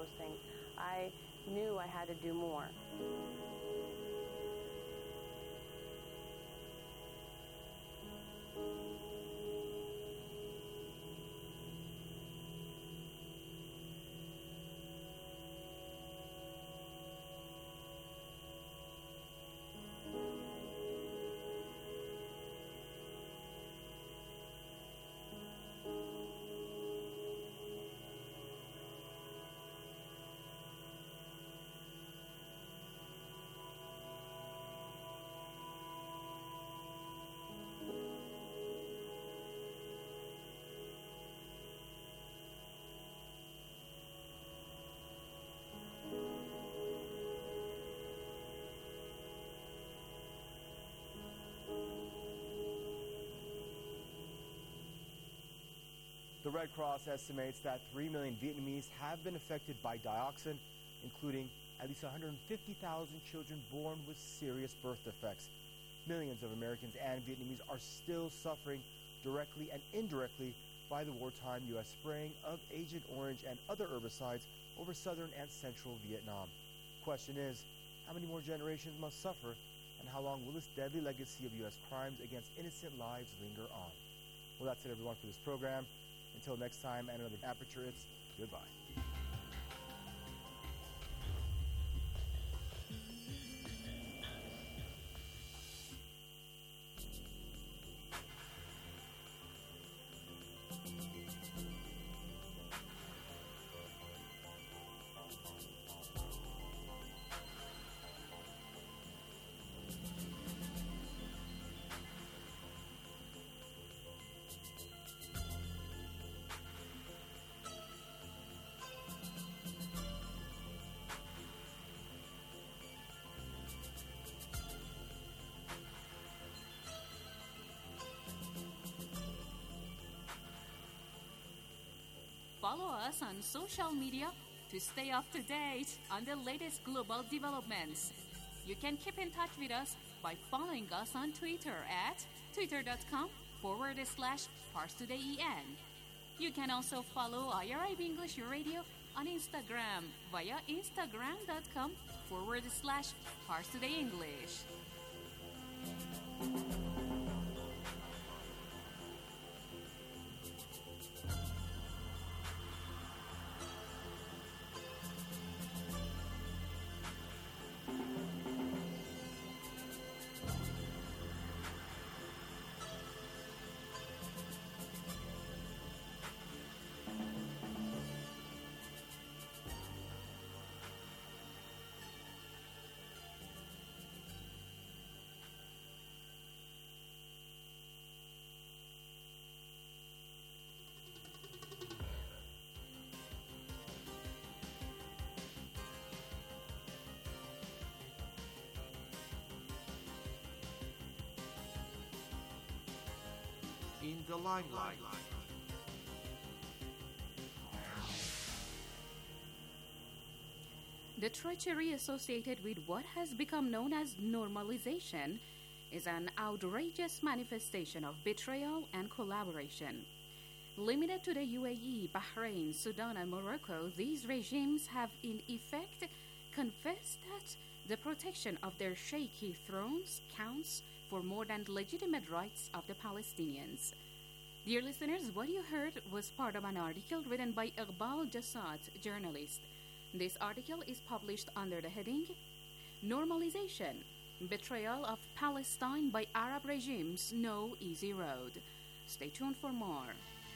those things. I knew I had to do more. The Red Cross estimates that 3 million Vietnamese have been affected by dioxin, including at least 150,000 children born with serious birth defects. Millions of Americans and Vietnamese are still suffering directly and indirectly by the wartime U.S. spraying of Agent Orange and other herbicides over southern and central Vietnam. Question is, how many more generations must suffer, and how long will this deadly legacy of U.S. crimes against innocent lives linger on? Well, that's it, everyone, for this program. Until next time and another Aperture, it's goodbye. Follow us on social media to stay up to date on the latest global developments. You can keep in touch with us by following us on Twitter at twitter.com/ParsTodayEN. You can also follow IRIB English Radio on Instagram via instagram.com/ParsTodayEnglish. In the limelight. The treachery associated with what has become known as normalization is an outrageous manifestation of betrayal and collaboration. Limited to the UAE, Bahrain, Sudan, and Morocco, these regimes have in effect confessed that the protection of their shaky thrones counts for more than legitimate rights of the Palestinians. Dear listeners, what you heard was part of an article written by Iqbal Jassat, journalist. This article is published under the heading Normalization, Betrayal of Palestine by Arab Regimes, No Easy Road. Stay tuned for more.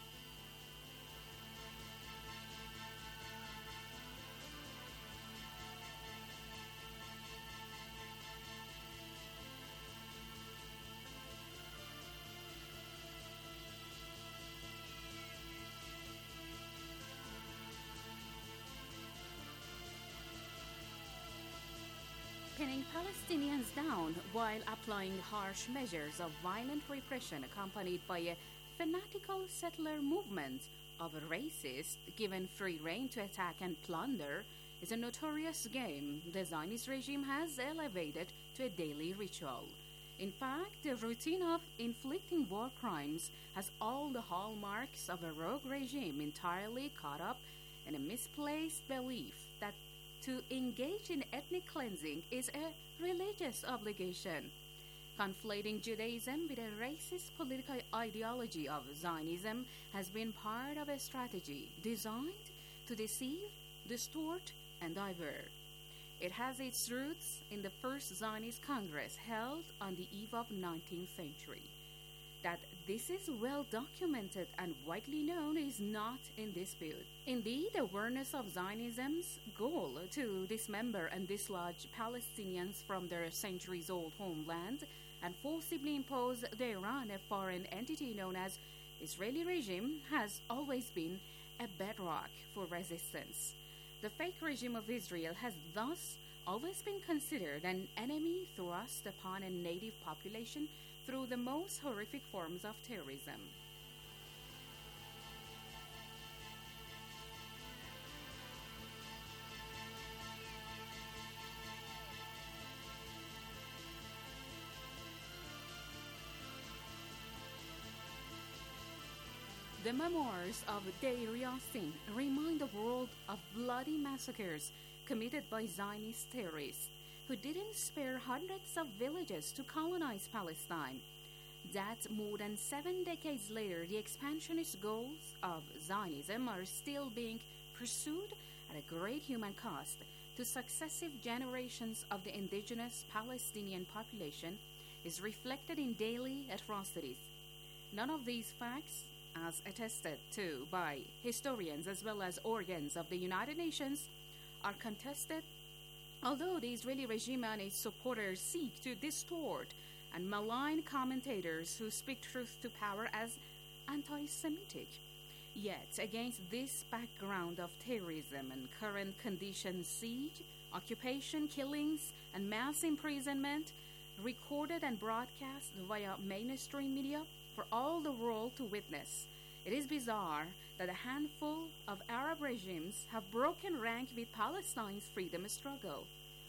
Pinning Palestinians down while applying harsh measures of violent repression accompanied by a fanatical settler movement of racists given free rein to attack and plunder is a notorious game the Zionist regime has elevated to a daily ritual. In fact, the routine of inflicting war crimes has all the hallmarks of a rogue regime entirely caught up and a misplaced belief that to engage in ethnic cleansing is a religious obligation. Conflating Judaism with a racist political ideology of Zionism has been part of a strategy designed to deceive, distort, and divert. It has its roots in the first Zionist Congress held on the eve of 19th century. That this is well documented and widely known is not in dispute. Indeed, awareness of Zionism's goal to dismember and dislodge Palestinians from their centuries-old homeland and forcibly impose thereon a foreign entity known as Israeli regime has always been a bedrock for resistance. The fake regime of Israel has thus always been considered an enemy thrust upon a native population through the most horrific forms of terrorism. The memoirs of Deir Yassin remind the world of bloody massacres committed by Zionist terrorists who didn't spare hundreds of villages to colonize Palestine. That more than 7 decades later, the expansionist goals of Zionism are still being pursued at a great human cost to successive generations of the indigenous Palestinian population is reflected in daily atrocities. None of these facts, as attested to by historians as well as organs of the United Nations, are contested, although the Israeli regime and its supporters seek to distort and malign commentators who speak truth to power as anti-Semitic. Yet, against this background of terrorism and current conditions, siege, occupation, killings, and mass imprisonment, recorded and broadcast via mainstream media for all the world to witness, it is bizarre that a handful of Arab regimes have broken rank with Palestine's freedom struggle.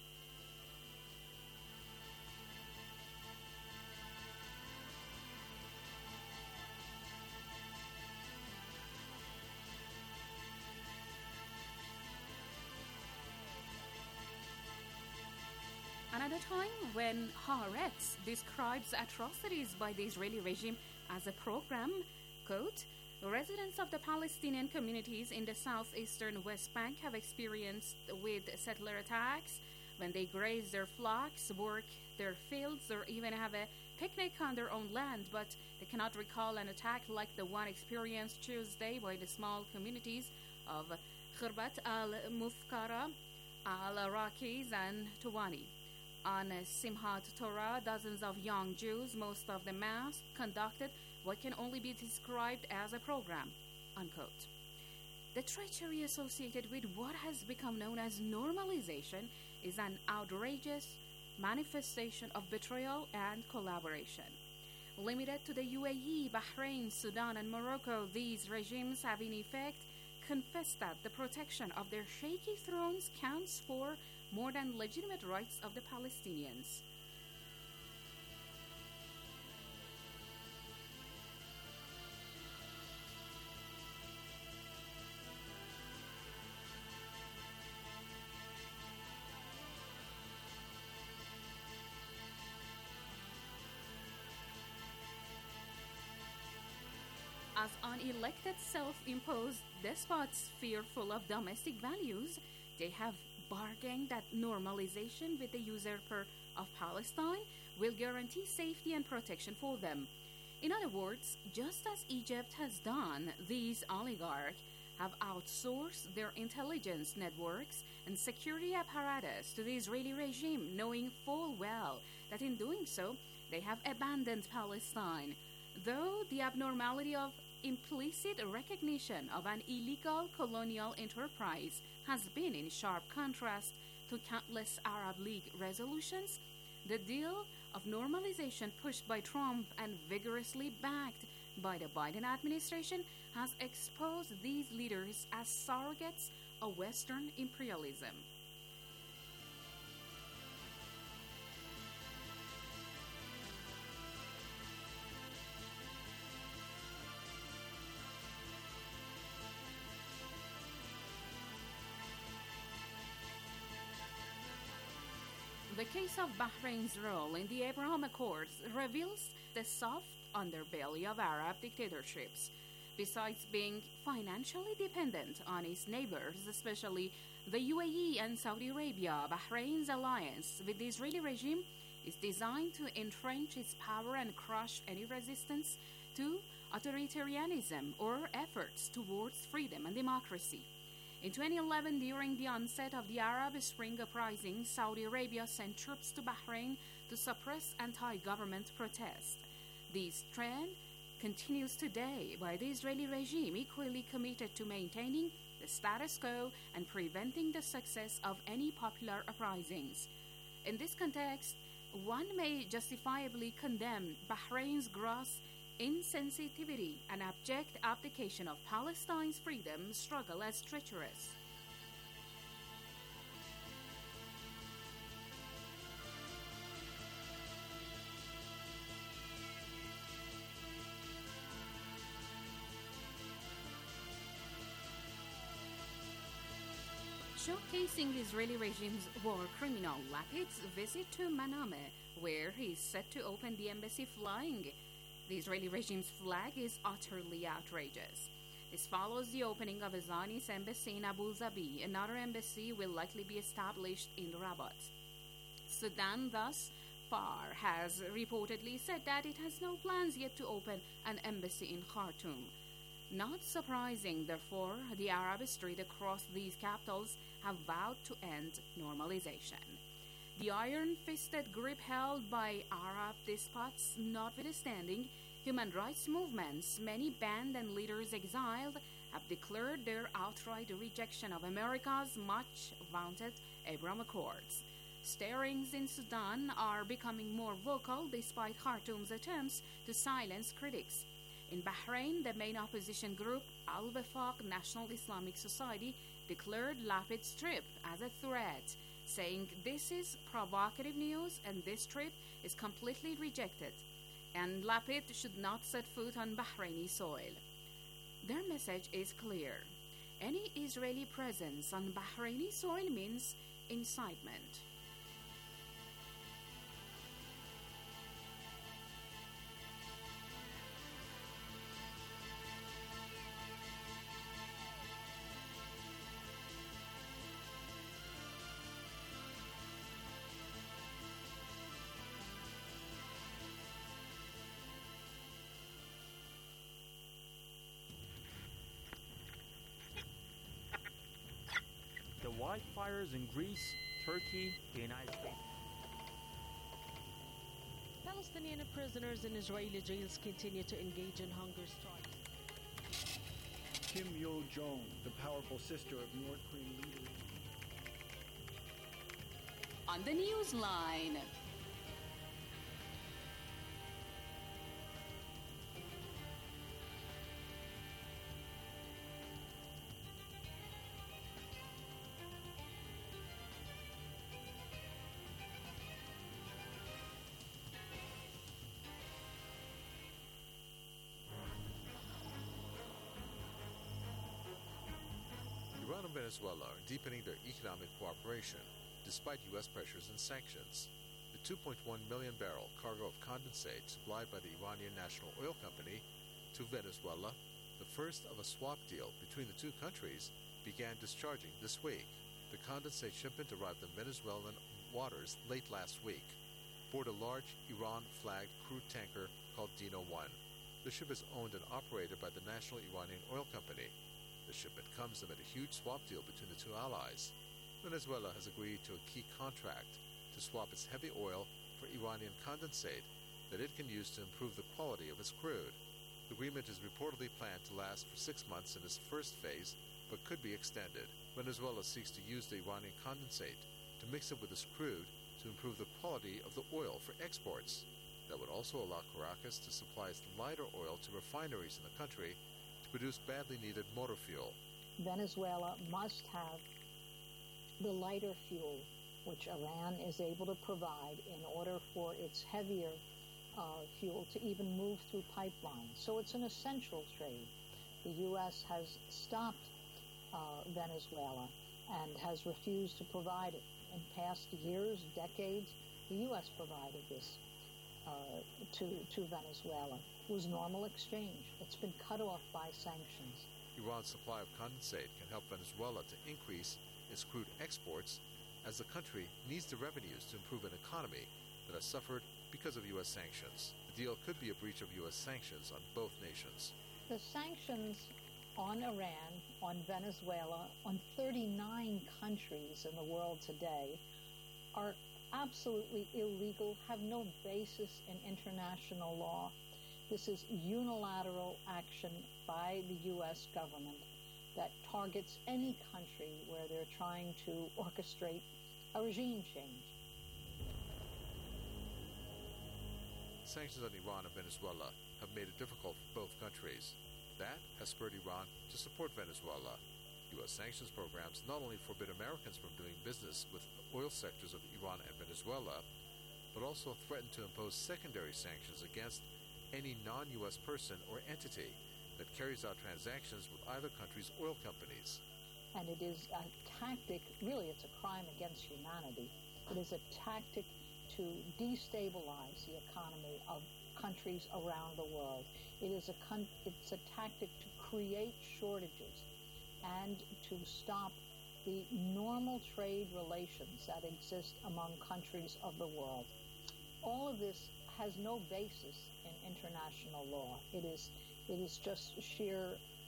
And at a time when Haaretz describes atrocities by the Israeli regime as a program, quote, residents of the Palestinian communities in the southeastern West Bank have experienced with settler attacks when they graze their flocks, work their fields, or even have a picnic on their own land, but they cannot recall an attack like the one experienced Tuesday by the small communities of Khirbat al-Mufkara, al-Raqiz, and Tuwani. On Simhat Torah, dozens of young Jews, most of them masked, conducted what can only be described as a program, unquote. The treachery associated with what has become known as normalization is an outrageous manifestation of betrayal and collaboration. Limited to the UAE, Bahrain, Sudan, and Morocco, these regimes have in effect confessed that the protection of their shaky thrones counts for more than legitimate rights of the Palestinians. As unelected self-imposed despots fearful of domestic values, they have bargained that normalization with the usurper of Palestine will guarantee safety and protection for them. In other words, just as Egypt has done, these oligarchs have outsourced their intelligence networks and security apparatus to the Israeli regime, knowing full well that in doing so, they have abandoned Palestine. Though the abnormality of implicit recognition of an illegal colonial enterprise has been in sharp contrast to countless Arab League resolutions, the deal of normalization pushed by Trump and vigorously backed by the Biden administration has exposed these leaders as surrogates of Western imperialism. The case of Bahrain's role in the Abraham Accords reveals the soft underbelly of Arab dictatorships. Besides being financially dependent on its neighbors, especially the UAE and Saudi Arabia, Bahrain's alliance with the Israeli regime is designed to entrench its power and crush any resistance to authoritarianism or efforts towards freedom and democracy. In 2011, during the onset of the Arab Spring uprising, Saudi Arabia sent troops to Bahrain to suppress anti-government protests. This trend continues today by the Israeli regime, equally committed to maintaining the status quo and preventing the success of any popular uprisings. In this context, one may justifiably condemn Bahrain's gross insensitivity and abject abdication of Palestine's freedom struggle as treacherous. Showcasing the Israeli regime's war criminal, Lapid's visit to Manama, where he is set to open the embassy flying the Israeli regime's flag, is utterly outrageous. This follows the opening of a Zionist embassy in Abu Dhabi. Another embassy will likely be established in Rabat. Sudan, thus far, has reportedly said that it has no plans yet to open an embassy in Khartoum. Not surprising, therefore, the Arab Street across these capitals have vowed to end normalization. The iron-fisted grip held by Arab despots notwithstanding, human rights movements, many banned and leaders exiled, have declared their outright rejection of America's much-vaunted Abraham Accords. Stirrings in Sudan are becoming more vocal despite Khartoum's attempts to silence critics. In Bahrain, the main opposition group, Al-Wafaq National Islamic Society, declared Lapid's trip as a threat, saying this is provocative news and this trip is completely rejected, and Lapid should not set foot on Bahraini soil. Their message is clear. Any Israeli presence on Bahraini soil means incitement. Wildfires in Greece, Turkey, the United States. Palestinian prisoners in Israeli jails continue to engage in hunger strikes. Kim Yo-jong, the powerful sister of North Korean leader. On the Newsline. Iran and Venezuela are deepening their economic cooperation, despite U.S. pressures and sanctions. The 2.1 million barrel cargo of condensate supplied by the Iranian National Oil Company to Venezuela, the first of a swap deal between the two countries, began discharging this week. The condensate shipment arrived in Venezuelan waters late last week, aboard a large Iran-flagged crude tanker called Dino-1. The ship is owned and operated by the National Iranian Oil Company. The shipment comes amid a huge swap deal between the two allies. Venezuela has agreed to a key contract to swap its heavy oil for Iranian condensate that it can use to improve the quality of its crude. The agreement is reportedly planned to last for 6 months in its first phase, but could be extended. Venezuela seeks to use the Iranian condensate to mix it with its crude to improve the quality of the oil for exports. That would also allow Caracas to supply its lighter oil to refineries in the country produce badly needed motor fuel. Venezuela must have the lighter fuel which Iran is able to provide in order for its heavier fuel to even move through pipelines. So it's an essential trade. The U.S. has stopped Venezuela and has refused to provide it. In past years, decades, the U.S. provided this to Venezuela. It was normal exchange. It's been cut off by sanctions. Iran's supply of condensate can help Venezuela to increase its crude exports, as the country needs the revenues to improve an economy that has suffered because of U.S. sanctions. The deal could be a breach of U.S. sanctions on both nations. The sanctions on Iran, on Venezuela, on 39 countries in the world today are absolutely illegal, have no basis in international law. This is unilateral action by the U.S. government that targets any country where they're trying to orchestrate a regime change. Sanctions on Iran and Venezuela have made it difficult for both countries. That has spurred Iran to support Venezuela. U.S. sanctions programs not only forbid Americans from doing business with oil sectors of Iran and Venezuela, but also threaten to impose secondary sanctions against any non-U.S. person or entity that carries out transactions with either country's oil companies. And it is a tactic, really it's a crime against humanity. It is a tactic to destabilize the economy of countries around the world. It's a tactic to create shortages and to stop the normal trade relations that exist among countries of the world. All of this has no basis in international law. It is just sheer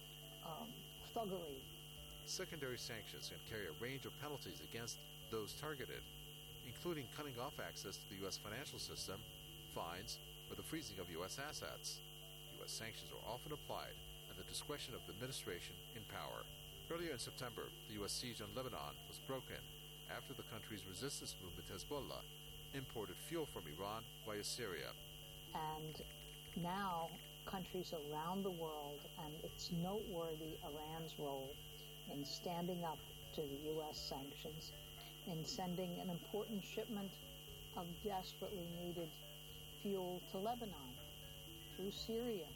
thuggery. Secondary sanctions can carry a range of penalties against those targeted, including cutting off access to the U.S. financial system, fines, or the freezing of U.S. assets. U.S. sanctions are often applied at the discretion of the administration in power. Earlier in September, the U.S. siege on Lebanon was broken after the country's resistance movement Hezbollah imported fuel from Iran via Syria. And now countries around the world, and it's noteworthy Iran's role in standing up to the U.S. sanctions, in sending an important shipment of desperately needed fuel to Lebanon through Syria.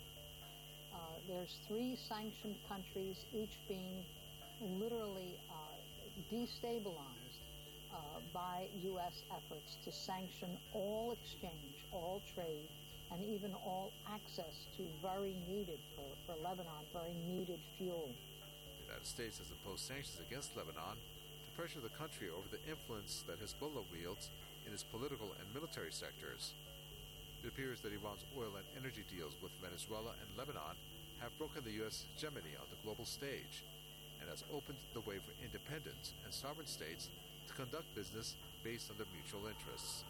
There's 3 sanctioned countries, each being literally destabilized by U.S. efforts to sanction all exchange, all trade, and even all access to very needed, for Lebanon, very needed fuel. The United States has imposed sanctions against Lebanon to pressure the country over the influence that Hezbollah wields in its political and military sectors. It appears that Iran's oil and energy deals with Venezuela and Lebanon have broken the U.S. hegemony on the global stage and has opened the way for independent and sovereign states to conduct business based on their mutual interests.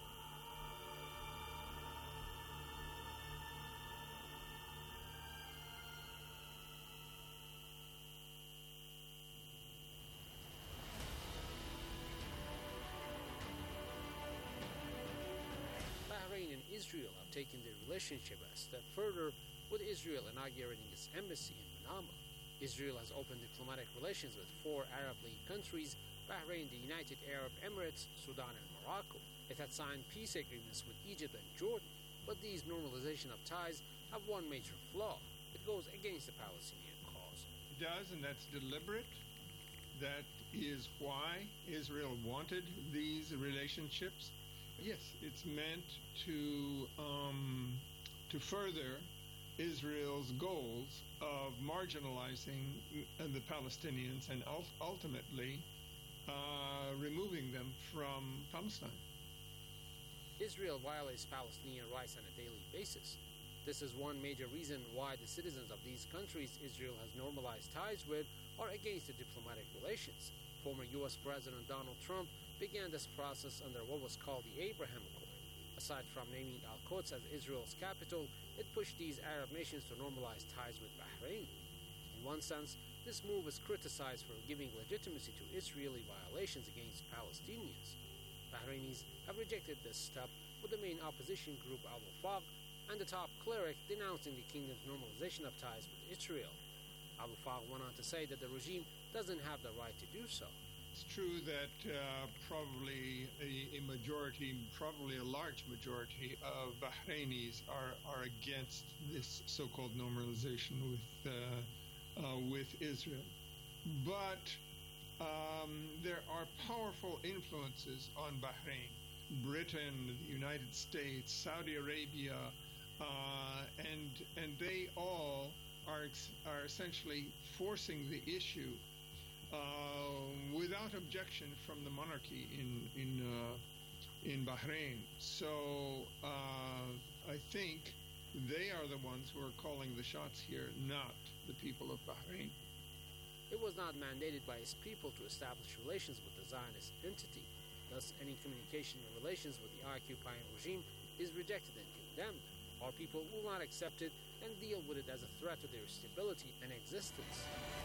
Bahrain and Israel have taken their relationship a step further, with Israel inaugurating its embassy in Manama. Israel has opened diplomatic relations with 4 Arab League countries: Bahrain, the United Arab Emirates, Sudan, and Morocco. It had signed peace agreements with Egypt and Jordan, but these normalization of ties have one major flaw. It goes against the Palestinian cause. It does, and that's deliberate. That is why Israel wanted these relationships. Yes, it's meant to further Israel's goals of marginalizing the Palestinians and ultimately removing them from Palestine. Israel violates Palestinian rights on a daily basis. This is one major reason why the citizens of these countries Israel has normalized ties with are against the diplomatic relations. Former U.S. President Donald Trump began this process under what was called the Abraham Accord. Aside from naming Al-Quds as Israel's capital, it pushed these Arab nations to normalize ties with Bahrain. In one sense, this move is criticized for giving legitimacy to Israeli violations against Palestinians. Bahrainis have rejected this step, with the main opposition group Al-Wafaq and the top cleric denouncing the kingdom's normalization of ties with Israel. Al-Wafaq went on to say that the regime doesn't have the right to do so. It's true that probably a majority, probably a large majority of Bahrainis are against this so-called normalization with Israel. But there are powerful influences on Bahrain. Britain, the United States, Saudi Arabia, and they all are essentially forcing the issue without objection from the monarchy in Bahrain. So I think they are the ones who are calling the shots here, not the people of Bahrain. It was not mandated by its people to establish relations with the Zionist entity. Thus, any communication or relations with the occupying regime is rejected and condemned. Our people will not accept it and deal with it as a threat to their stability and existence.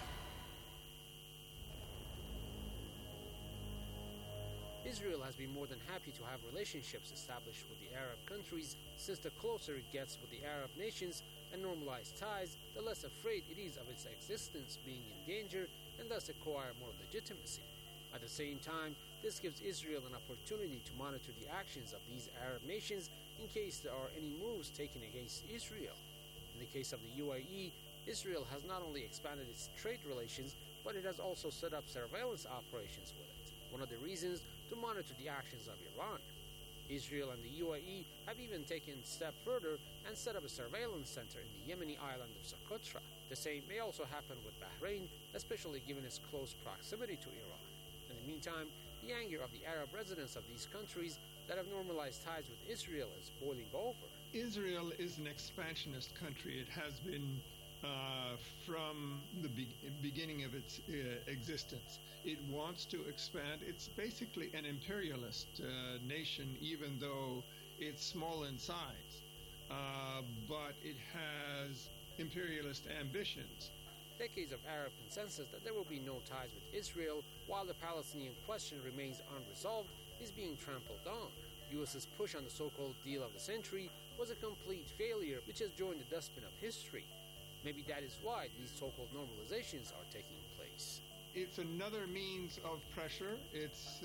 Israel has been more than happy to have relationships established with the Arab countries, since the closer it gets with the Arab nations and normalized ties, the less afraid it is of its existence being in danger and thus acquire more legitimacy. At the same time, this gives Israel an opportunity to monitor the actions of these Arab nations in case there are any moves taken against Israel. In the case of the UAE, Israel has not only expanded its trade relations, but it has also set up surveillance operations with it. One of the reasons to monitor the actions of Iran. Israel and the UAE have even taken a step further and set up a surveillance center in the Yemeni island of Socotra. The same may also happen with Bahrain, especially given its close proximity to Iran. In the meantime, the anger of the Arab residents of these countries that have normalized ties with Israel is boiling over. Israel is an expansionist country. It has been from the beginning of its existence. It wants to expand. It's basically an imperialist nation, even though it's small in size. But it has imperialist ambitions. Decades of Arab consensus that there will be no ties with Israel while the Palestinian question remains unresolved is being trampled on. U.S.'s push on the so-called deal of the century was a complete failure which has joined the dustbin of history. Maybe that is why these so-called normalizations are taking place. It's another means of pressure. It's,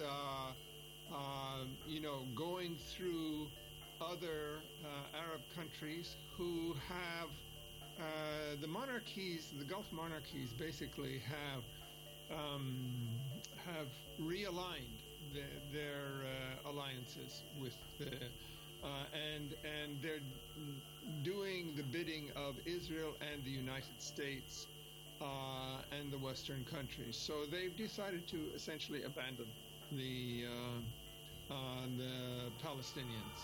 going through other Arab countries who have the monarchies, the Gulf monarchies, basically have realigned their alliances with and they're doing the bidding of Israel and the United States and the Western countries. So they've decided to essentially abandon the Palestinians.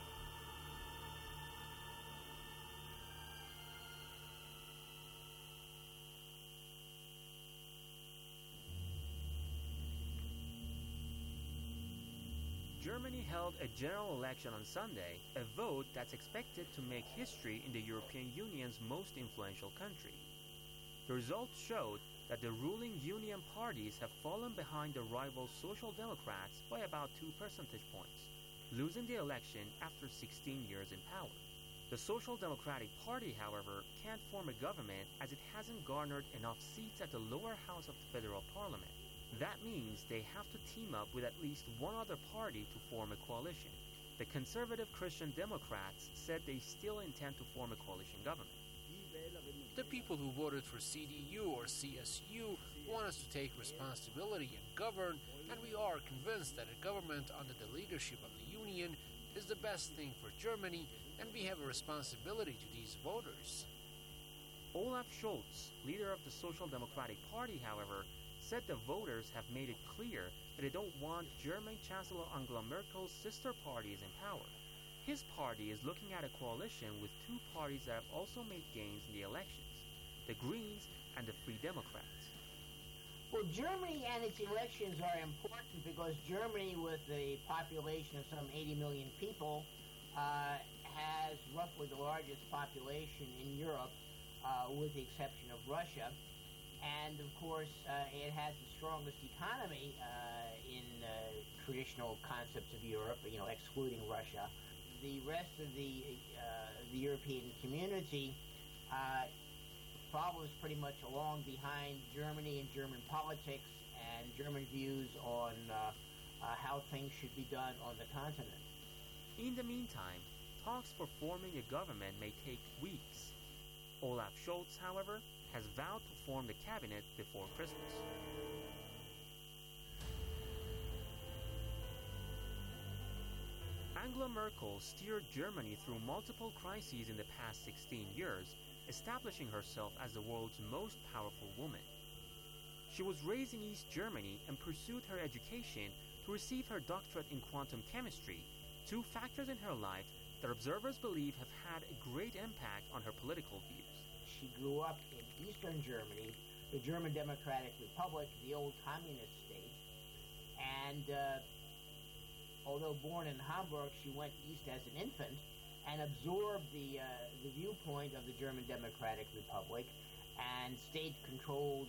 Germany held a general election on Sunday, a vote that's expected to make history in the European Union's most influential country. The results showed that the ruling Union parties have fallen behind the rival Social Democrats by about 2 percentage points, losing the election after 16 years in power. The Social Democratic Party, however, can't form a government as it hasn't garnered enough seats at the lower house of the federal parliament. That means they have to team up with at least one other party to form a coalition. The conservative Christian Democrats said they still intend to form a coalition government. The people who voted for CDU or CSU want us to take responsibility and govern, and we are convinced that a government under the leadership of the Union is the best thing for Germany, and we have a responsibility to these voters. Olaf Scholz, leader of the Social Democratic Party, however, said the voters have made it clear that they don't want German Chancellor Angela Merkel's sister parties in power. His party is looking at a coalition with 2 parties that have also made gains in the elections, the Greens and the Free Democrats. Well, Germany and its elections are important because Germany, with a population of some 80 million people, has roughly the largest population in Europe, with the exception of Russia. And, of course, it has the strongest economy in traditional concepts of Europe, excluding Russia. The rest of the European community follows pretty much along behind Germany and German politics and German views on how things should be done on the continent. In the meantime, talks for forming a government may take weeks. Olaf Scholz, however, has vowed to form the cabinet before Christmas. Angela Merkel steered Germany through multiple crises in the past 16 years, establishing herself as the world's most powerful woman. She was raised in East Germany and pursued her education to receive her doctorate in quantum chemistry, two factors in her life that observers believe have had a great impact on her political views. She grew up in Eastern Germany, the German Democratic Republic, the old communist state, and although born in Hamburg, she went east as an infant and absorbed the viewpoint of the German Democratic Republic and state-controlled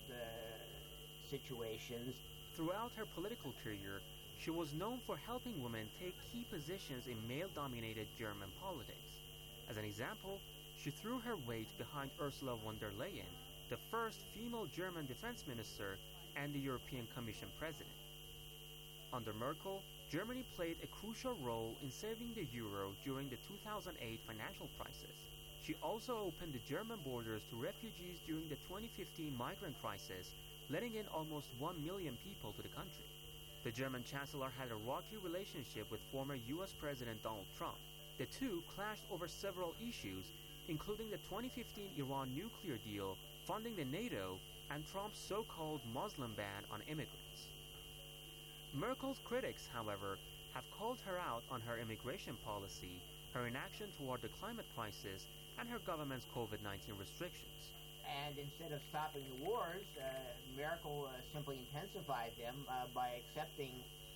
situations. Throughout her political career, she was known for helping women take key positions in male-dominated German politics. As an example, she threw her weight behind Ursula von der Leyen, the first female German defense minister and the European Commission president. Under Merkel, Germany played a crucial role in saving the euro during the 2008 financial crisis. She also opened the German borders to refugees during the 2015 migrant crisis, letting in almost 1 million people to the country. The German chancellor had a rocky relationship with former US President Donald Trump. The two clashed over several issues, including the 2015 Iran nuclear deal, funding the NATO, and Trump's so-called Muslim ban on immigrants. Merkel's critics, however, have called her out on her immigration policy, her inaction toward the climate crisis, and her government's COVID-19 restrictions. And instead of stopping the wars, Merkel simply intensified them by accepting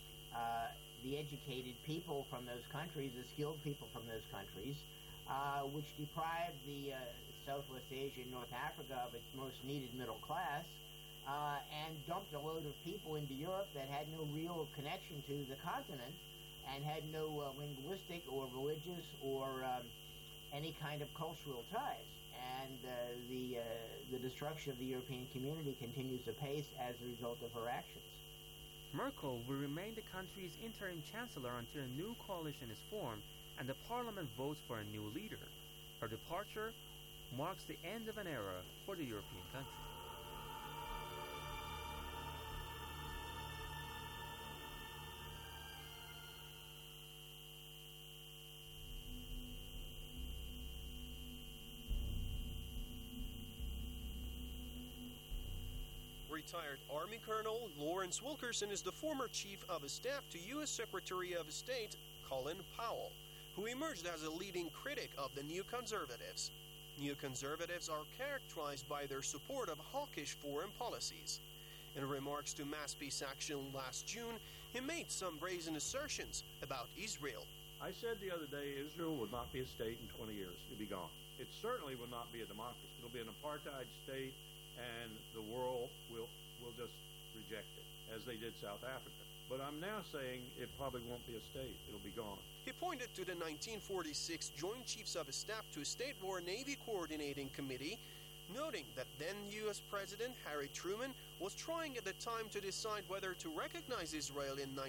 the educated people from those countries, the skilled people from those countries, which deprived the Southwest Asia and North Africa of its most needed middle class, and dumped a load of people into Europe that had no real connection to the continent and had no linguistic or religious or any kind of cultural ties. And the destruction of the European community continues apace as a result of her actions. Merkel will remain the country's interim chancellor until a new coalition is formed and the parliament votes for a new leader. Her departure marks the end of an era for the European country. Retired Army Colonel Lawrence Wilkerson is the former Chief of Staff to U.S. Secretary of State Colin Powell, who emerged as a leading critic of the New Conservatives. New Conservatives are characterized by their support of hawkish foreign policies. In remarks to Mass Peace Action last June, he made some brazen assertions about Israel. I said the other day Israel would not be a state in 20 years. It'd be gone. It certainly will not be a democracy. It'll be an apartheid state, and the world will just reject it, as they did South Africa. But I'm now saying it probably won't be a state. It'll be gone. He pointed to the 1946 Joint Chiefs of Staff to State War Navy Coordinating Committee, noting that then U.S. President Harry Truman was trying at the time to decide whether to recognize Israel in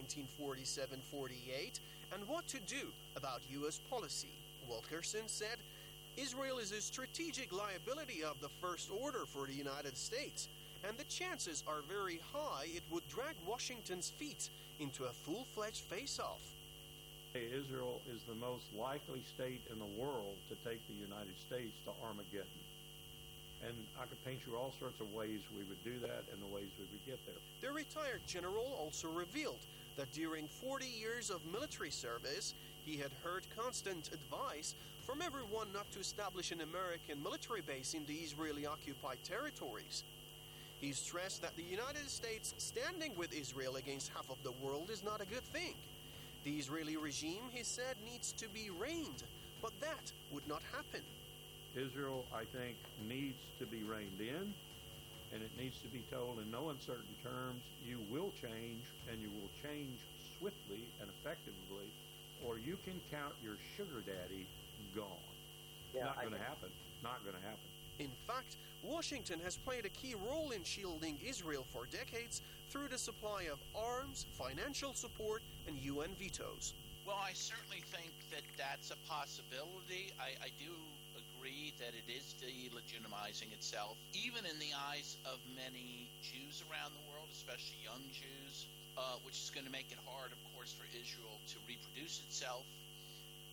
1947-48 and what to do about U.S. policy. Wilkerson said, Israel is a strategic liability of the First Order for the United States, and the chances are very high it would drag Washington's feet into a full-fledged face-off. Israel is the most likely state in the world to take the United States to Armageddon. And I could paint you all sorts of ways we would do that and the ways we would get there. The retired general also revealed that during 40 years of military service, he had heard constant advice from everyone not to establish an American military base in the Israeli-occupied territories. He stressed that the United States standing with Israel against half of the world is not a good thing. The Israeli regime, he said, needs to be reined, but that would not happen. Israel, I think, needs to be reined in, and it needs to be told in no uncertain terms, you will change, and you will change swiftly and effectively, or you can count your sugar daddy gone. Not going to happen. Not going to happen. In fact, Washington has played a key role in shielding Israel for decades through the supply of arms, financial support, and UN vetoes. Well, I certainly think that that's a possibility. I do agree that it is delegitimizing itself, even in the eyes of many Jews around the world, especially young Jews, which is going to make it hard, of course, for Israel to reproduce itself.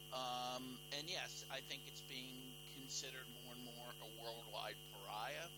And yes, I think it's being considered more and more a worldwide pariah.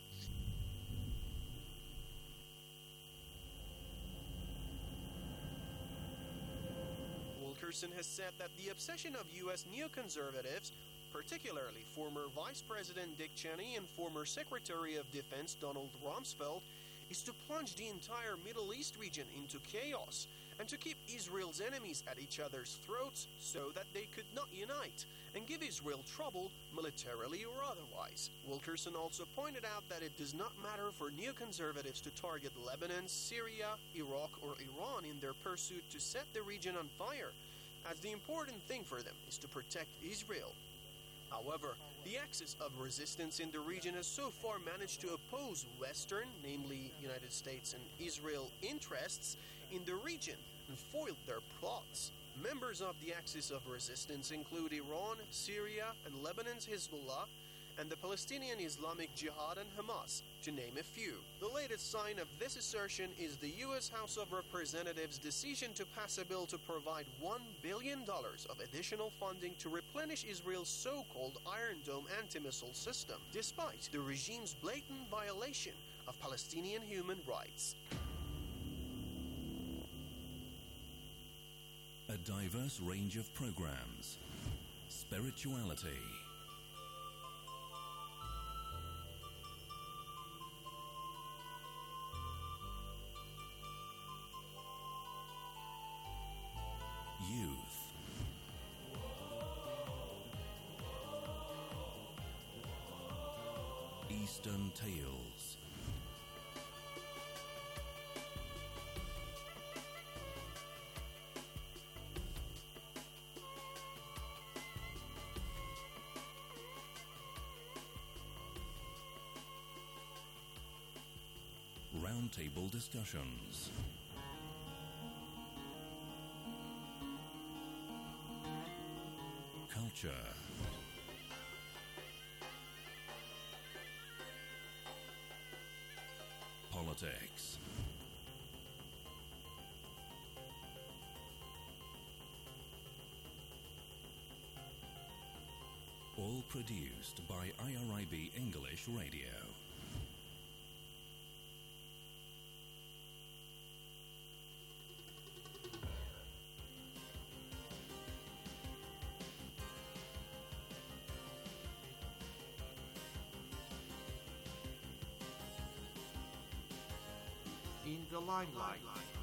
Wilkerson has said that the obsession of U.S. neoconservatives, particularly former Vice President Dick Cheney and former Secretary of Defense Donald Rumsfeld, is to plunge the entire Middle East region into chaos and to keep Israel's enemies at each other's throats so that they could not unite and give Israel trouble militarily or otherwise. Wilkerson also pointed out that it does not matter for neoconservatives to target Lebanon, Syria, Iraq, or Iran in their pursuit to set the region on fire, as the important thing for them is to protect Israel. However, the axis of resistance in the region has so far managed to oppose Western, namely United States and Israel, interests in the region and foiled their plots. Members of the axis of resistance include Iran, Syria, and Lebanon's Hezbollah, and the Palestinian Islamic Jihad and Hamas, to name a few. The latest sign of this assertion is the U.S. House of Representatives' decision to pass a bill to provide $1 billion of additional funding to replenish Israel's so-called Iron Dome anti-missile system, despite the regime's blatant violation of Palestinian human rights. A diverse range of programs, spirituality, youth, Eastern Tales, roundtable discussions, culture, politics, all produced by IRIB English Radio. In the limelight.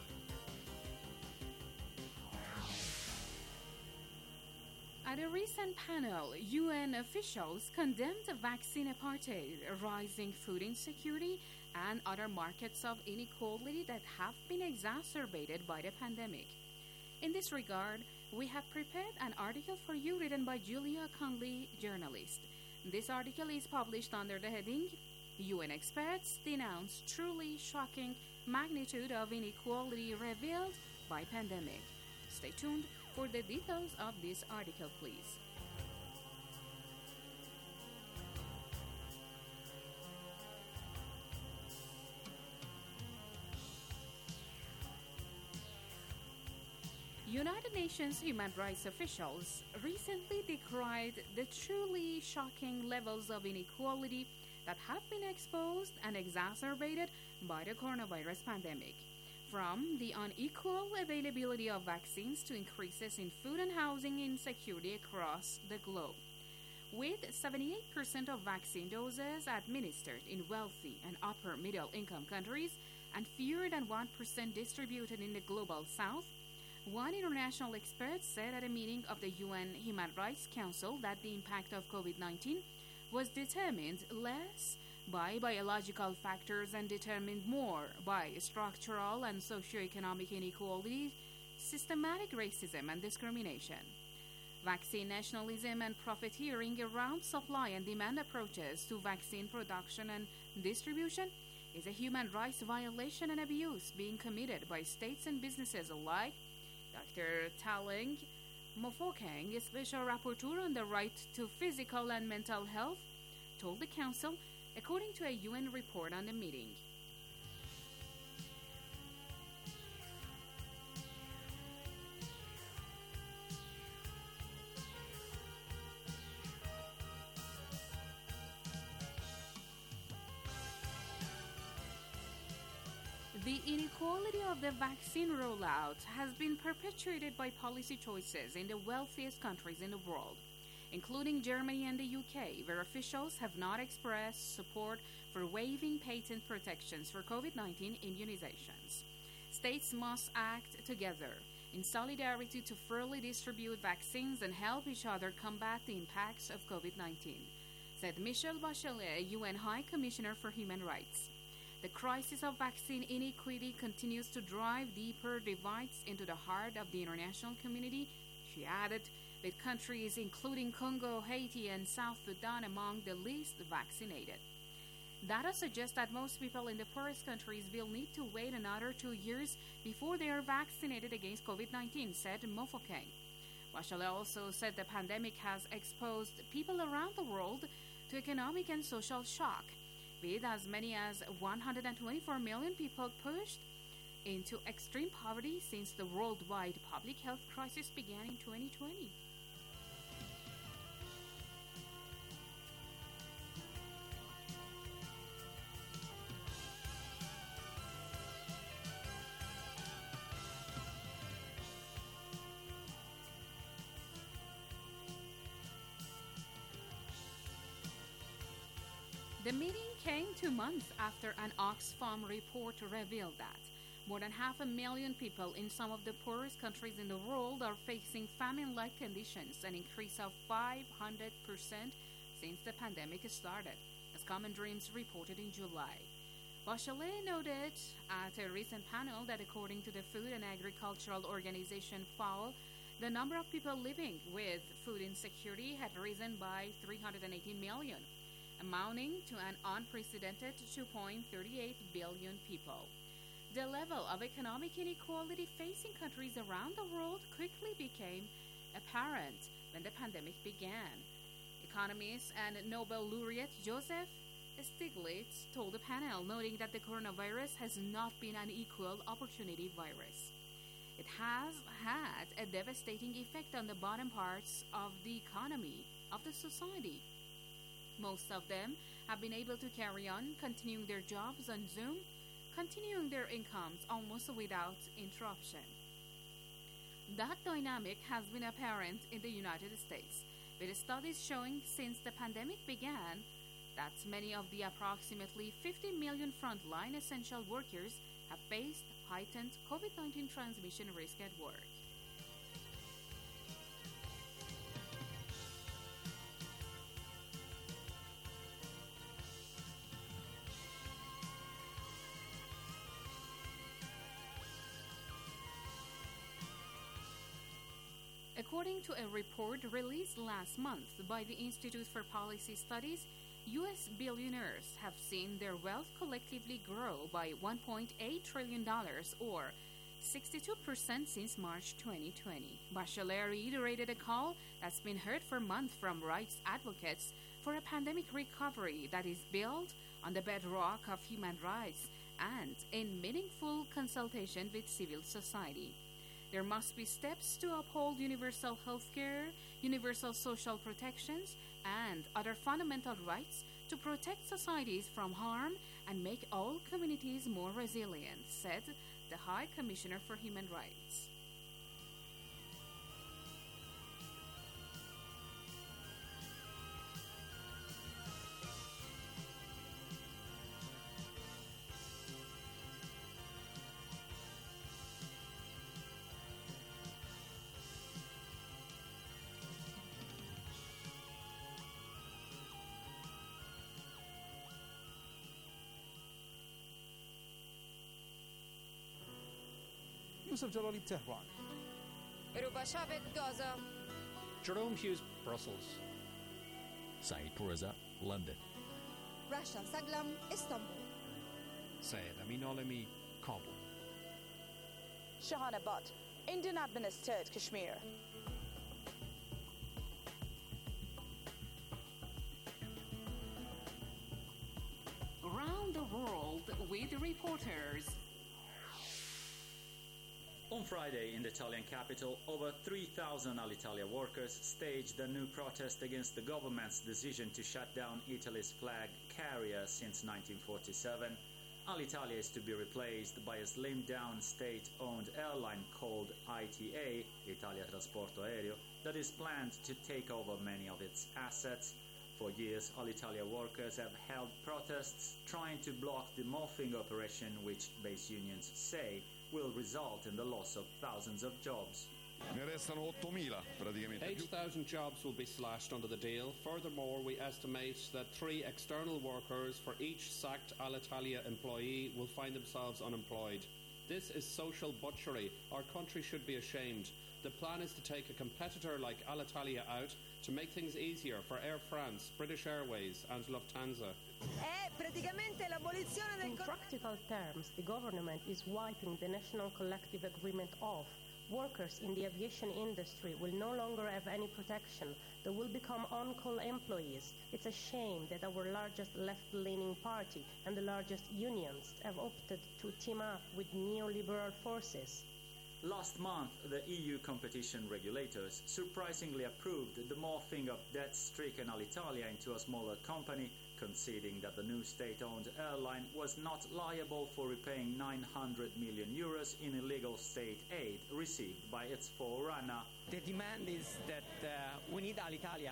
At a recent panel, UN officials condemned vaccine apartheid, rising food insecurity, and other markets of inequality that have been exacerbated by the pandemic. In this regard, we have prepared an article for you written by Julia Conley, journalist. This article is published under the heading, UN Experts Denounce Truly Shocking Magnitude of Inequality Revealed by Pandemic. Stay tuned for the details of this article, please. United Nations human rights officials recently decried the truly shocking levels of inequality that have been exposed and exacerbated by the coronavirus pandemic. From the unequal availability of vaccines to increases in food and housing insecurity across the globe. With 78% of vaccine doses administered in wealthy and upper middle income countries and fewer than 1% distributed in the global south, one international expert said at a meeting of the UN Human Rights Council that the impact of COVID-19 was determined less by biological factors and determined more by structural and socioeconomic inequalities, systematic racism and discrimination. Vaccine nationalism and profiteering around supply and demand approaches to vaccine production and distribution is a human rights violation and abuse being committed by states and businesses alike. Dr. Taling Mofokeng, a special rapporteur on the right to physical and mental health, told the Council, according to a UN report on the meeting. inequality of the vaccine rollout has been perpetuated by policy choices in the wealthiest countries in the world, including Germany and the UK, where officials have not expressed support for waiving patent protections for COVID-19 immunizations. States must act together in solidarity to fairly distribute vaccines and help each other combat the impacts of COVID-19, said Michelle Bachelet, UN High Commissioner for Human Rights. The crisis of vaccine inequity continues to drive deeper divides into the heart of the international community, she added, with countries including Congo, Haiti, and South Sudan among the least vaccinated. Data suggests that most people in the poorest countries will need to wait another 2 years before they are vaccinated against COVID-19, said Mofokeng. Bachelet also said the pandemic has exposed people around the world to economic and social shock, with as many as 124 million people pushed into extreme poverty since the worldwide public health crisis began in 2020. The meeting came 2 months after an Oxfam report revealed that more than 500,000 people in some of the poorest countries in the world are facing famine-like conditions, an increase of 500% since the pandemic started, as Common Dreams reported in July. Bachelet noted at a recent panel that according to the Food and Agricultural Organization FAO, the number of people living with food insecurity had risen by 318 million. Amounting to an unprecedented 2.38 billion people. The level of economic inequality facing countries around the world quickly became apparent when the pandemic began. Economist and Nobel laureate Joseph Stiglitz told the panel, noting that the coronavirus has not been an equal opportunity virus. It has had a devastating effect on the bottom parts of the economy, of the society. Most of them have been able to carry on, continuing their jobs on Zoom, continuing their incomes almost without interruption. That dynamic has been apparent in the United States, with studies showing since the pandemic began that many of the approximately 50 million frontline essential workers have faced heightened COVID-19 transmission risk at work. According to a report released last month by the Institute for Policy Studies, U.S. billionaires have seen their wealth collectively grow by $1.8 trillion, or 62% since March 2020. Bachelet reiterated a call that's been heard for months from rights advocates for a pandemic recovery that is built on the bedrock of human rights and in meaningful consultation with civil society. There must be steps to uphold universal health care, universal social protections, and other fundamental rights to protect societies from harm and make all communities more resilient, said the High Commissioner for Human Rights. Yusuf Jalali, Tehran. Rubashavet, Gaza. Jerome Hughes, Brussels. Saeed Pourreza, London. Rasha Saglam, Istanbul. Syed Amin Alami, Kabul. Shahana Butt, Indian administered Kashmir. Around the world with reporters. On Friday in the Italian capital, over 3,000 Alitalia workers staged a new protest against the government's decision to shut down Italy's flag carrier since 1947, Alitalia is to be replaced by a slimmed-down state-owned airline called ITA, Italia Trasporto Aereo, that is planned to take over many of its assets. For years, Alitalia workers have held protests trying to block the morphing operation, which base unions say will result in the loss of thousands of jobs. Ne restano 8.000 praticamente. 8,000 jobs will be slashed under the deal. Furthermore, we estimate that 3 external workers for each sacked Alitalia employee will find themselves unemployed. This is social butchery. Our country should be ashamed. The plan is to take a competitor like Alitalia out to make things easier for Air France, British Airways and Lufthansa. In practical terms, the government is wiping the national collective agreement off. Workers in the aviation industry will no longer have any protection. They will become on-call employees. It's a shame that our largest left-leaning party and the largest unions have opted to team up with neoliberal forces. Last month, the EU competition regulators surprisingly approved the morphing of debt-stricken Alitalia into a smaller company, conceding that the new state-owned airline was not liable for repaying 900 million euros in illegal state aid received by its forerunner. The demand is that we need Alitalia.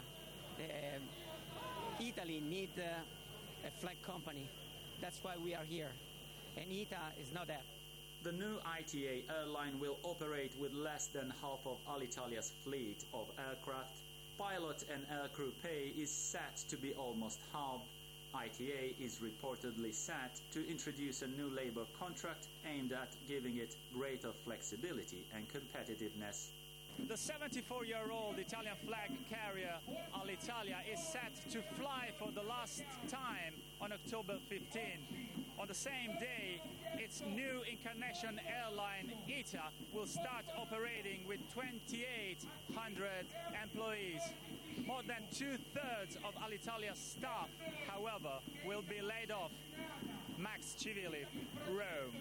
Italy needs a flag company. That's why we are here. And ITA is not that. The new ITA airline will operate with less than half of Alitalia's fleet of aircraft. Pilot and aircrew pay is set to be almost halved. ITA is reportedly set to introduce a new labor contract aimed at giving it greater flexibility and competitiveness. The 74-year-old Italian flag carrier Alitalia is set to fly for the last time on October 15. On the same day, its new incarnation airline ITA will start operating with 2,800 employees. More than 2/3 of Alitalia's staff, however, will be laid off. Max Civilli, Rome.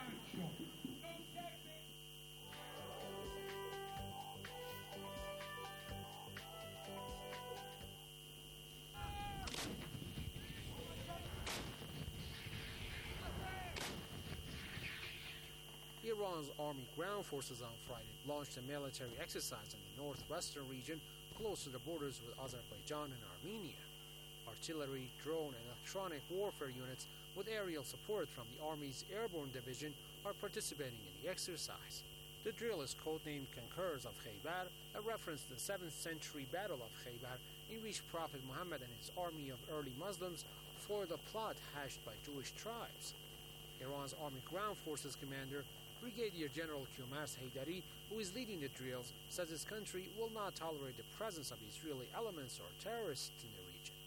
Iran's army ground forces on Friday launched a military exercise in the northwestern region close to the borders with Azerbaijan and Armenia. Artillery, drone, and electronic warfare units with aerial support from the Army's Airborne Division are participating in the exercise. The drill is codenamed Conquerors of Khaybar, a reference to the 7th century Battle of Khaybar, in which Prophet Muhammad and his army of early Muslims foiled a plot hatched by Jewish tribes. Iran's Army Ground Forces commander, Brigadier General Kiomars Haydari, who is leading the drills, says his country will not tolerate the presence of Israeli elements or terrorists in the region.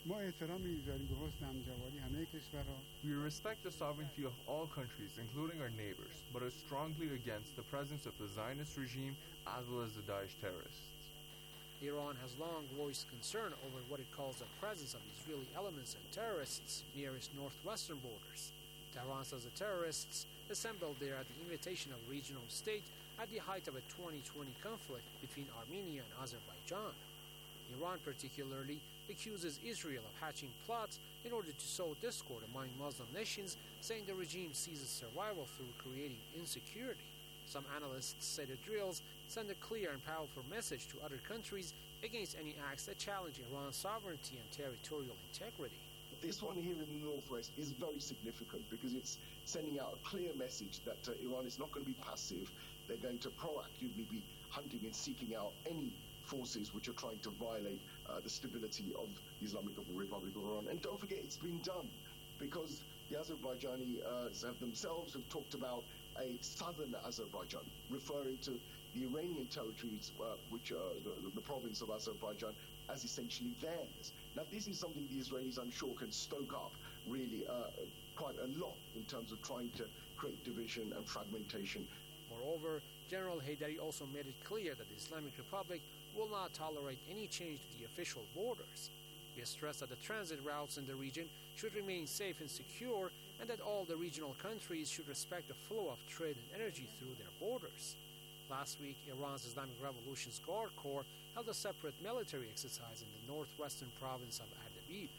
We respect the sovereignty of all countries, including our neighbors, but are strongly against the presence of the Zionist regime as well as the Daesh terrorists. Iran has long voiced concern over what it calls the presence of Israeli elements and terrorists near its northwestern borders. Tehran says the terrorists assembled there at the invitation of a regional state at the height of a 2020 conflict between Armenia and Azerbaijan. Iran particularly accuses Israel of hatching plots in order to sow discord among Muslim nations, saying the regime sees its survival through creating insecurity. Some analysts say the drills send a clear and powerful message to other countries against any acts that challenge Iran's sovereignty and territorial integrity. This one here in the northwest is very significant because it's sending out a clear message that Iran is not going to be passive. They're going to proactively be hunting and seeking out any forces which are trying to violate the stability of the Islamic Republic of Iran. And don't forget, it's been done because the Azerbaijani have themselves have talked about a southern Azerbaijan, referring to the Iranian territories, which are the province of Azerbaijan, as essentially theirs. Now, this is something the Israelis, I'm sure, can stoke up really quite a lot in terms of trying to create division and fragmentation. Moreover, General Haydari also made it clear that the Islamic Republic will not tolerate any change to the official borders. He stressed that the transit routes in the region should remain safe and secure, and that all the regional countries should respect the flow of trade and energy through their borders. Last week, Iran's Islamic Revolution's Guard Corps held a separate military exercise in the northwestern province of Ardabil.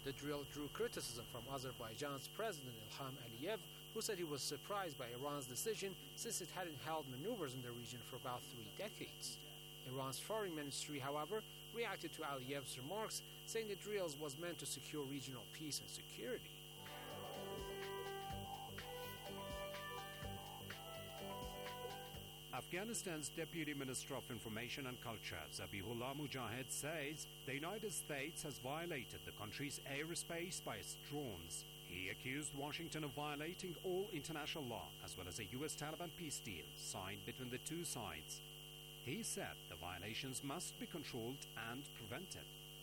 The drill drew criticism from Azerbaijan's President Ilham Aliyev, who said he was surprised by Iran's decision since it hadn't held maneuvers in the region for about 3 decades. Iran's foreign ministry, however, reacted to Aliyev's remarks, saying the drills was meant to secure regional peace and security. Afghanistan's Deputy Minister of Information and Culture, Zabihullah Mujahid, says the United States has violated the country's airspace by its drones. He accused Washington of violating all international law, as well as a U.S. Taliban peace deal signed between the two sides. He said the violations must be controlled and prevented.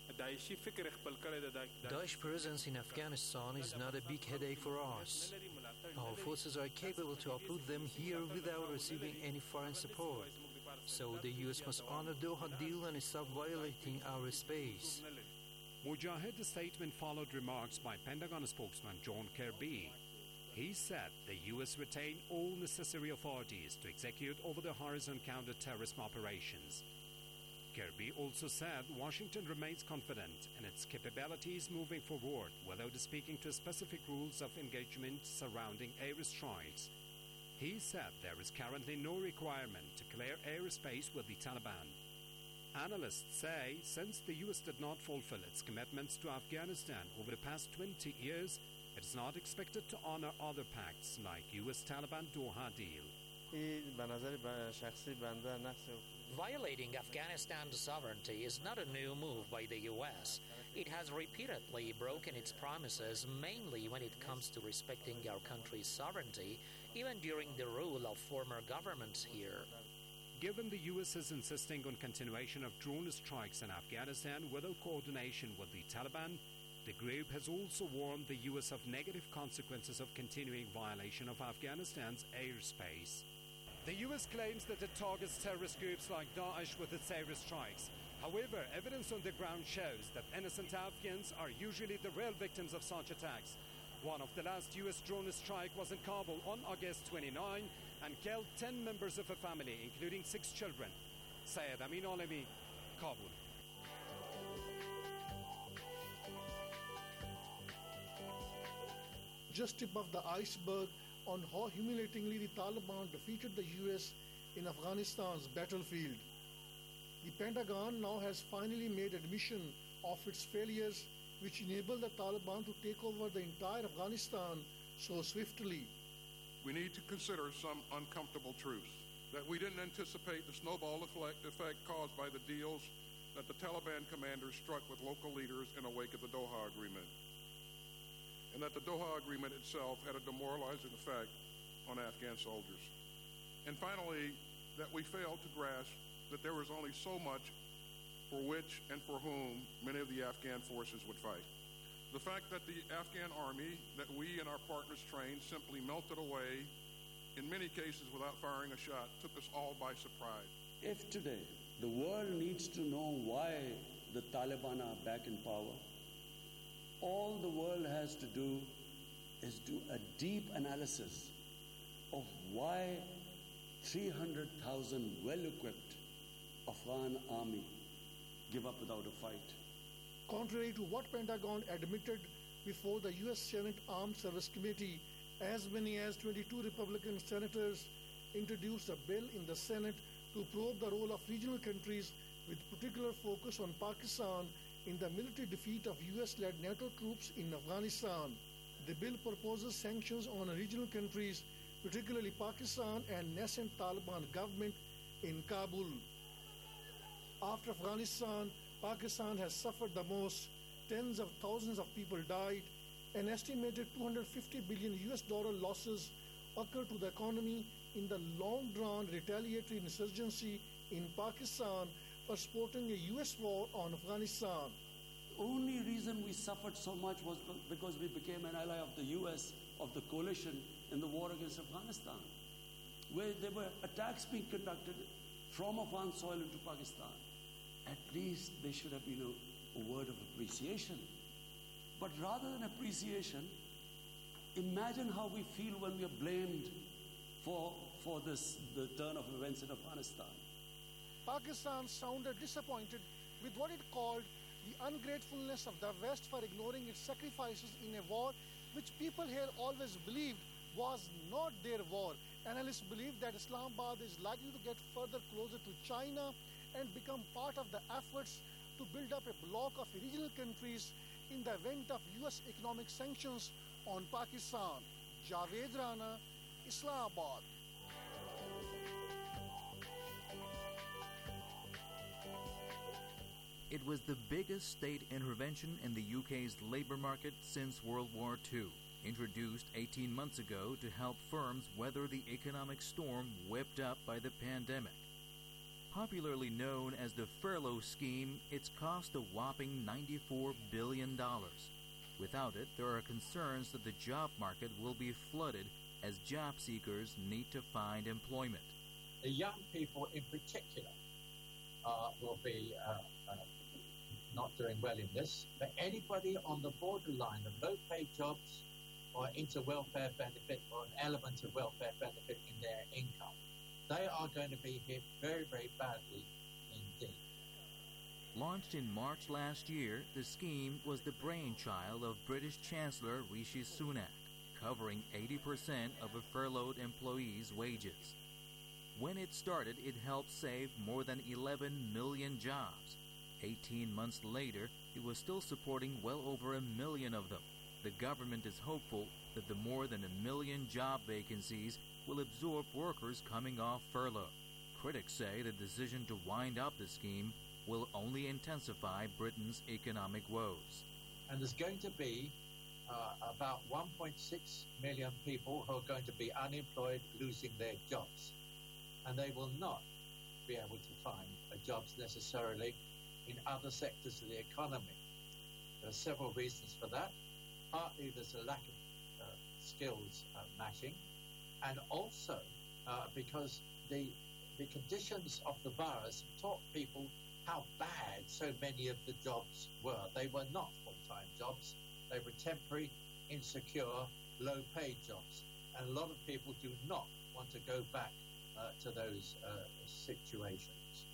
Daesh presence in Afghanistan is not a big headache for us. Our forces are capable to uproot them here without receiving any foreign support. So the U.S. must honor Doha deal and stop violating our space. Mujahid's statement followed remarks by Pentagon spokesman John Kirby. He said the U.S. retained all necessary authorities to execute over-the-horizon counter-terrorism operations. Kirby also said Washington remains confident in its capabilities moving forward without speaking to specific rules of engagement surrounding airstrikes. He said there is currently no requirement to clear airspace with the Taliban. Analysts say since the U.S. did not fulfill its commitments to Afghanistan over the past 20 years, it is not expected to honor other pacts like U.S.-Taliban Doha deal. Violating Afghanistan's sovereignty is not a new move by the U.S. It has repeatedly broken its promises, mainly when it comes to respecting our country's sovereignty, even during the rule of former governments here. Given the U.S. is insisting on continuation of drone strikes in Afghanistan without coordination with the Taliban, the group has also warned the U.S. of negative consequences of continuing violation of Afghanistan's airspace. The U.S. claims that it targets terrorist groups like Daesh with its airstrikes. However, evidence on the ground shows that innocent Afghans are usually the real victims of such attacks. One of the last U.S. drone strike was in Kabul on August 29 and killed 10 members of a family, including 6 children. Syed Amin Alami, Kabul. Just tip of the iceberg on how humiliatingly the Taliban defeated the U.S. in Afghanistan's battlefield. The Pentagon now has finally made admission of its failures, which enabled the Taliban to take over the entire Afghanistan so swiftly. We need to consider some uncomfortable truths, that we didn't anticipate the snowball effect caused by the deals that the Taliban commanders struck with local leaders in the wake of the Doha Agreement, and that the Doha Agreement itself had a demoralizing effect on Afghan soldiers. And finally, that we failed to grasp that there was only so much for which and for whom many of the Afghan forces would fight. The fact that the Afghan army that we and our partners trained simply melted away, in many cases without firing a shot, took us all by surprise. If today the world needs to know why the Taliban are back in power, all the world has to do is do a deep analysis of why 300,000 well-equipped Afghan army give up without a fight. Contrary to what Pentagon admitted before the U.S. Senate Armed Service Committee, as many as 22 Republican senators introduced a bill in the Senate to probe the role of regional countries with particular focus on Pakistan in the military defeat of U.S.-led NATO troops in Afghanistan. The bill proposes sanctions on regional countries, particularly Pakistan and nascent Taliban government in Kabul. After Afghanistan, Pakistan has suffered the most. Tens of thousands of people died. An estimated $250 billion losses occurred to the economy in the long-drawn retaliatory insurgency in Pakistan for supporting a U.S. war on Afghanistan. The only reason we suffered so much was because we became an ally of the U.S., of the coalition in the war against Afghanistan, where there were attacks being conducted from Afghan soil into Pakistan. At least there should have been a word of appreciation. But rather than appreciation, imagine how we feel when we are blamed for the turn of events in Afghanistan. Pakistan sounded disappointed with what it called the ungratefulness of the West for ignoring its sacrifices in a war which people here always believed was not their war. Analysts believe that Islamabad is likely to get further closer to China and become part of the efforts to build up a bloc of regional countries in the event of US economic sanctions on Pakistan. Javed Rana, Islamabad. It was the biggest state intervention in the UK's labour market since World War II, introduced 18 months ago to help firms weather the economic storm whipped up by the pandemic. Popularly known as the furlough scheme, it's cost a whopping $94 billion. Without it, there are concerns that the job market will be flooded as job seekers need to find employment. The young people in particular will be not doing well in this, but anybody on the borderline of low-paid jobs or into welfare benefit or an element of welfare benefit in their income, they are going to be hit very, very badly indeed. Launched in March last year, the scheme was the brainchild of British Chancellor Rishi Sunak, covering 80% of a furloughed employee's wages. When it started, it helped save more than 11 million jobs. 18 months later, it was still supporting well over 1 million of them. The government is hopeful that the more than 1 million job vacancies will absorb workers coming off furlough. Critics say the decision to wind up the scheme will only intensify Britain's economic woes. And there's going to be about 1.6 million people who are going to be unemployed, losing their jobs. And they will not be able to find jobs necessarily in other sectors of the economy. There are several reasons for that. Partly there's a lack of skills matching, and also because the conditions of the virus taught people how bad so many of the jobs were. They were not full-time jobs. They were temporary, insecure, low-paid jobs. And a lot of people do not want to go back to those situations.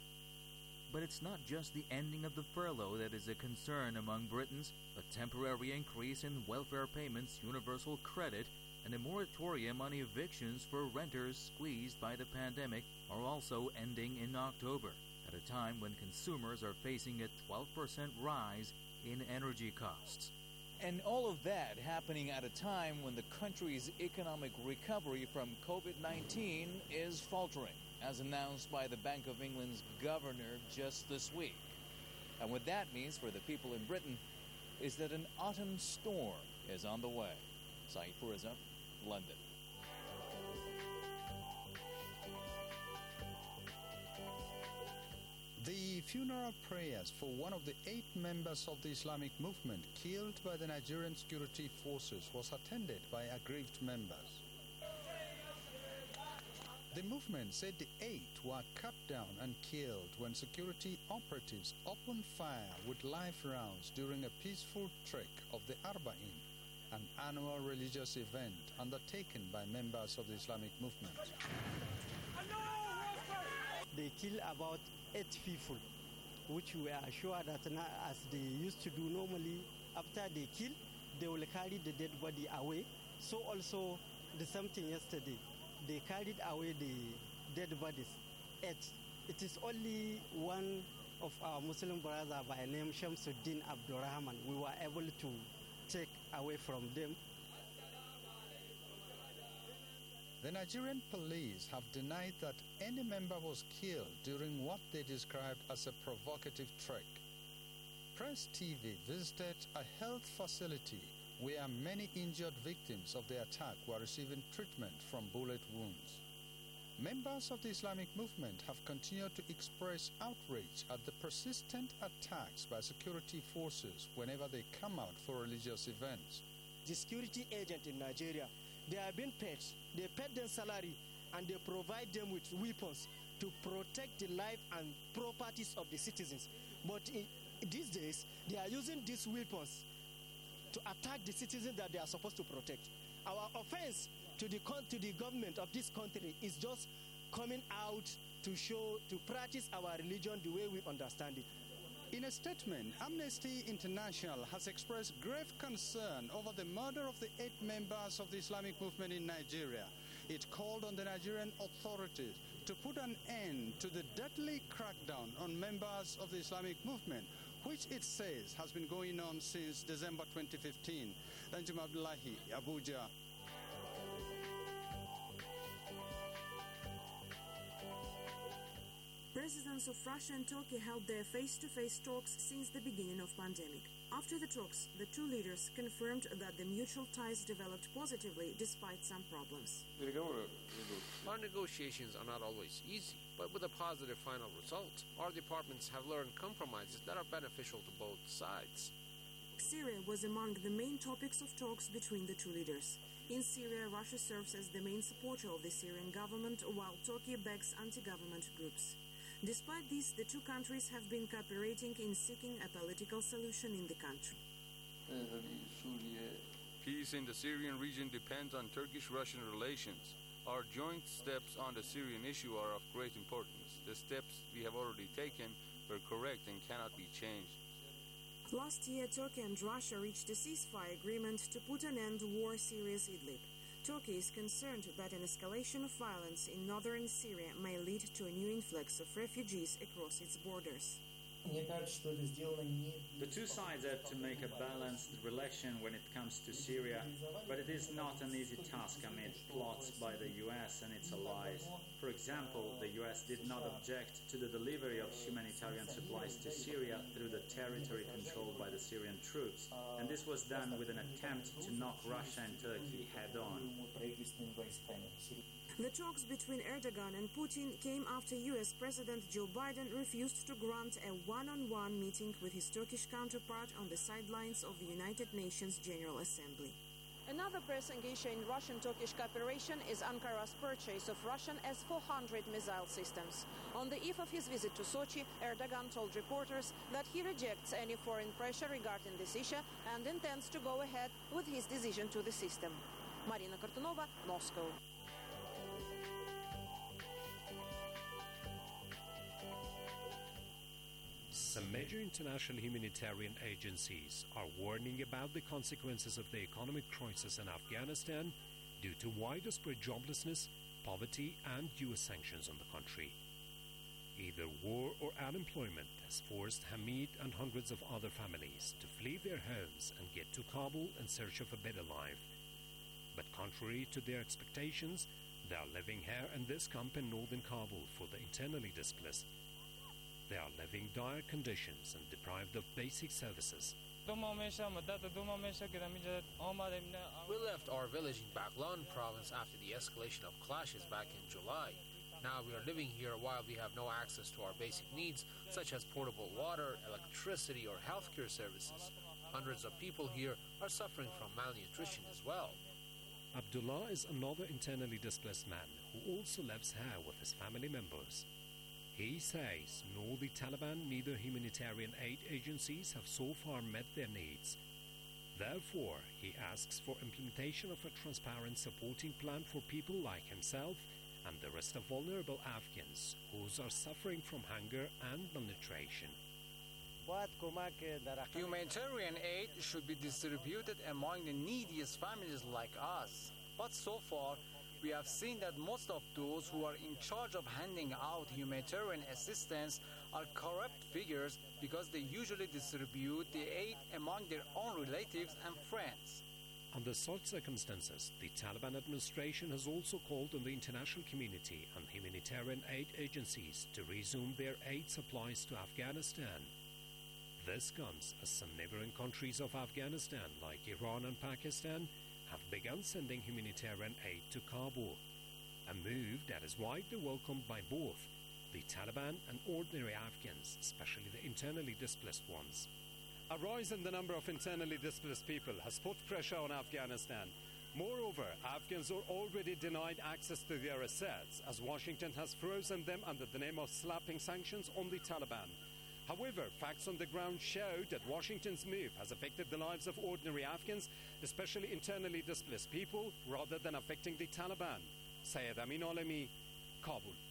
But it's not just the ending of the furlough that is a concern among Britons. A temporary increase in welfare payments, universal credit, and a moratorium on evictions for renters squeezed by the pandemic are also ending in October, at a time when consumers are facing a 12% rise in energy costs. And all of that happening at a time when the country's economic recovery from COVID-19 is faltering, as announced by the Bank of England's governor just this week. And what that means for the people in Britain is that an autumn storm is on the way. Saeed Furiza, London. The funeral prayers for one of the 8 members of the Islamic movement killed by the Nigerian security forces was attended by aggrieved members. The movement said the 8 were cut down and killed when security operatives opened fire with live rounds during a peaceful trek of the Arba'in, an annual religious event undertaken by members of the Islamic movement. They kill about 8 people, which we are sure that now, as they used to do normally, after they kill, they will carry the dead body away. So also the same thing yesterday. They carried away the dead bodies. 8. It is only one of our Muslim brothers by name Shamsuddin Abdurrahman we were able to take away from them. The Nigerian police have denied that any member was killed during what they described as a provocative trek. Press TV visited a health facility where many injured victims of the attack were receiving treatment from bullet wounds. Members of the Islamic movement have continued to express outrage at the persistent attacks by security forces whenever they come out for religious events. The security agent in Nigeria, they are being paid. They pay them salary and they provide them with weapons to protect the life and properties of the citizens. But these days, they are using these weapons to attack the citizens that they are supposed to protect. Our offense to the government of this country is just coming out to practice our religion the way we understand it. In a statement, Amnesty International has expressed grave concern over the murder of the 8 members of the Islamic movement in Nigeria. It called on the Nigerian authorities to put an end to the deadly crackdown on members of the Islamic movement, which it says has been going on since December 2015. Danjuma Abdullahi, Abuja. Presidents of Russia and Turkey held their face-to-face talks since the beginning of pandemic. After the talks, the two leaders confirmed that the mutual ties developed positively despite some problems. Our negotiations are not always easy, but with a positive final result, our departments have learned compromises that are beneficial to both sides. Syria was among the main topics of talks between the two leaders. In Syria, Russia serves as the main supporter of the Syrian government, while Turkey backs anti-government groups. Despite this, the two countries have been cooperating in seeking a political solution in the country. Peace in the Syrian region depends on Turkish-Russian relations. Our joint steps on the Syrian issue are of great importance. The steps we have already taken were correct and cannot be changed. Last year, Turkey and Russia reached a ceasefire agreement to put an end to war in Syria's Idlib. Turkey is concerned that an escalation of violence in northern Syria may lead to a new influx of refugees across its borders. The two sides have to make a balanced relation when it comes to Syria, but it is not an easy task amid plots by the US and its allies. For example, the US did not object to the delivery of humanitarian supplies to Syria through the territory controlled by the Syrian troops, and this was done with an attempt to knock Russia and Turkey head-on. The talks between Erdogan and Putin came after US President Joe Biden refused to grant a one-on-one meeting with his Turkish counterpart on the sidelines of the United Nations General Assembly. Another pressing issue in Russian-Turkish cooperation is Ankara's purchase of Russian S-400 missile systems. On the eve of his visit to Sochi, Erdogan told reporters that he rejects any foreign pressure regarding this issue and intends to go ahead with his decision to the system. Marina Kartunova, Moscow. Some major international humanitarian agencies are warning about the consequences of the economic crisis in Afghanistan due to widespread joblessness, poverty, and US sanctions on the country. Either war or unemployment has forced Hamid and hundreds of other families to flee their homes and get to Kabul in search of a better life. But contrary to their expectations, they are living here in this camp in northern Kabul for the internally displaced. They are living dire conditions and deprived of basic services. We left our village in Baghlan province after the escalation of clashes back in July. Now we are living here while we have no access to our basic needs, such as portable water, electricity, or healthcare services. Hundreds of people here are suffering from malnutrition as well. Abdullah is another internally displaced man who also lives here with his family members. He says nor the Taliban, neither humanitarian aid agencies have so far met their needs. Therefore, he asks for implementation of a transparent supporting plan for people like himself and the rest of vulnerable Afghans who are suffering from hunger and malnutrition. Humanitarian aid should be distributed among the neediest families like us. But so far, we have seen that most of those who are in charge of handing out humanitarian assistance are corrupt figures because they usually distribute the aid among their own relatives and friends. Under such circumstances, the Taliban administration has also called on the international community and humanitarian aid agencies to resume their aid supplies to Afghanistan. This comes as some neighboring countries of Afghanistan, like Iran and Pakistan, have begun sending humanitarian aid to Kabul, a move that is widely welcomed by both the Taliban and ordinary Afghans, especially the internally displaced ones. A rise in the number of internally displaced people has put pressure on Afghanistan. Moreover, Afghans are already denied access to their assets, as Washington has frozen them under the name of slapping sanctions on the Taliban. However, facts on the ground show that Washington's move has affected the lives of ordinary Afghans, especially internally displaced people, rather than affecting the Taliban. Syed Amin Alami, Kabul.